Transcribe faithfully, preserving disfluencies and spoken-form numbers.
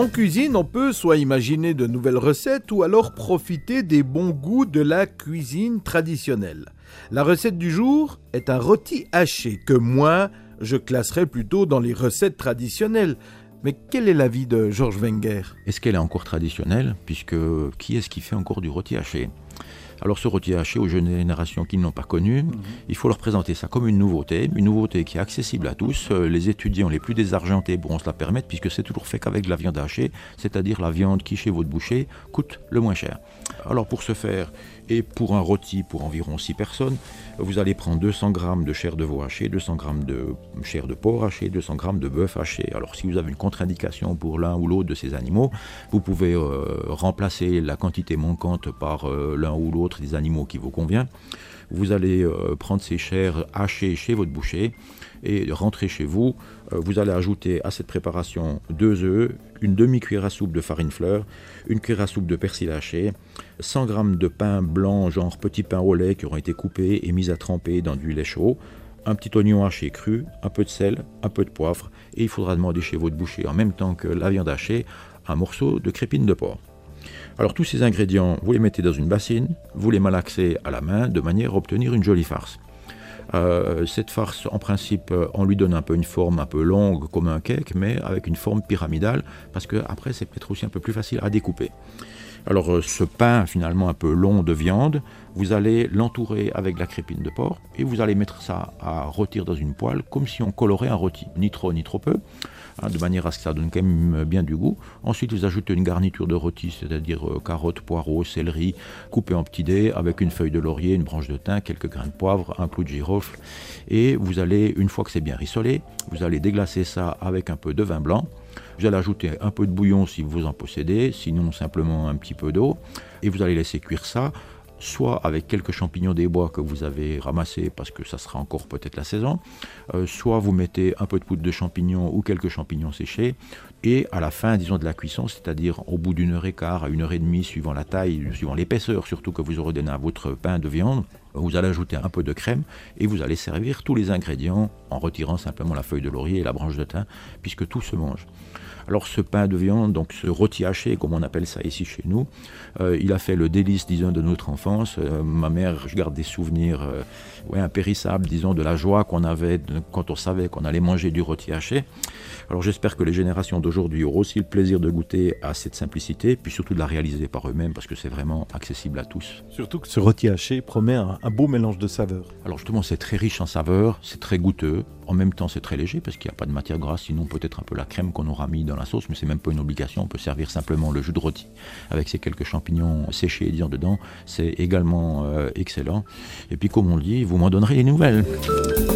En cuisine, on peut soit imaginer de nouvelles recettes ou alors profiter des bons goûts de la cuisine traditionnelle. La recette du jour est un rôti haché que moi, je classerais plutôt dans les recettes traditionnelles. Mais quel est l'avis de Georges Wenger ? Est-ce qu'elle est encore traditionnelle ? Puisque qui est-ce qui fait encore du rôti haché ? Alors ce rôti haché, aux jeunes générations qui ne l'ont pas connu, mmh. il faut leur présenter ça comme une nouveauté, une nouveauté qui est accessible à tous. Les étudiants les plus désargentés pourront se la permettre puisque c'est toujours fait qu'avec de la viande hachée, c'est-à-dire la viande qui chez votre boucher coûte le moins cher. Alors pour ce faire, et pour un rôti pour environ six personnes, vous allez prendre deux cents grammes de chair de veau hachée, deux cents grammes de chair de porc hachée, deux cents grammes de bœuf haché. Alors si vous avez une contre-indication pour l'un ou l'autre de ces animaux, vous pouvez euh, remplacer la quantité manquante par euh, l'un ou l'autre des animaux qui vous convient. Vous allez euh, prendre ces chairs hachées chez votre boucher et rentrer chez vous. Euh, vous allez ajouter à cette préparation deux œufs, une demi-cuillère à soupe de farine fleur, une cuillère à soupe de persil haché, cent grammes de pain blanc, genre petit pain au lait qui auront été coupés et mis à tremper dans du lait chaud, un petit oignon haché cru, un peu de sel, un peu de poivre, et il faudra demander chez votre boucher en même temps que la viande hachée un morceau de crépine de porc. Alors tous ces ingrédients, vous les mettez dans une bassine, vous les malaxez à la main de manière à obtenir une jolie farce. Euh, cette farce, en principe, on lui donne un peu une forme un peu longue comme un cake, mais avec une forme pyramidale, parce qu'après c'est peut-être aussi un peu plus facile à découper. Alors ce pain finalement un peu long de viande, vous allez l'entourer avec de la crépine de porc et vous allez mettre ça à rôtir dans une poêle comme si on colorait un rôti, ni trop ni trop peu, hein, de manière à ce que ça donne quand même bien du goût. Ensuite vous ajoutez une garniture de rôti, c'est-à-dire euh, carottes, poireaux, céleri, coupés en petits dés avec une feuille de laurier, une branche de thym, quelques grains de poivre, un clou de girofle. Et vous allez, une fois que c'est bien rissolé, vous allez déglacer ça avec un peu de vin blanc. Vous allez ajouter un peu de bouillon si vous en possédez, sinon simplement un petit peu d'eau. Et vous allez laisser cuire ça, soit avec quelques champignons des bois que vous avez ramassés parce que ça sera encore peut-être la saison, euh, soit vous mettez un peu de poudre de champignons ou quelques champignons séchés. Et à la fin, disons, de la cuisson, c'est-à-dire au bout d'une heure et quart à une heure et demie, suivant la taille, suivant l'épaisseur surtout que vous aurez donné à votre pain de viande, vous allez ajouter un peu de crème et vous allez servir tous les ingrédients en retirant simplement la feuille de laurier et la branche de thym, puisque tout se mange. Alors ce pain de viande, donc ce rôti haché, comme on appelle ça ici chez nous, euh, il a fait le délice, disons, de notre enfance. Euh, ma mère, je garde des souvenirs euh, ouais, impérissables, disons, de la joie qu'on avait de, quand on savait qu'on allait manger du rôti haché. Alors j'espère que les générations d'aujourd'hui auront aussi le plaisir de goûter à cette simplicité, puis surtout de la réaliser par eux-mêmes, parce que c'est vraiment accessible à tous. Surtout que ce rôti haché promet un, un beau mélange de saveurs. Alors justement, c'est très riche en saveurs, c'est très goûteux. En même temps, c'est très léger parce qu'il n'y a pas de matière grasse, sinon peut-être un peu la crème qu'on aura mis dans la sauce, mais c'est même pas une obligation. On peut servir simplement le jus de rôti avec ces quelques champignons séchés disons dedans. C'est également euh, excellent. Et puis, comme on le dit, vous m'en donnerez des nouvelles.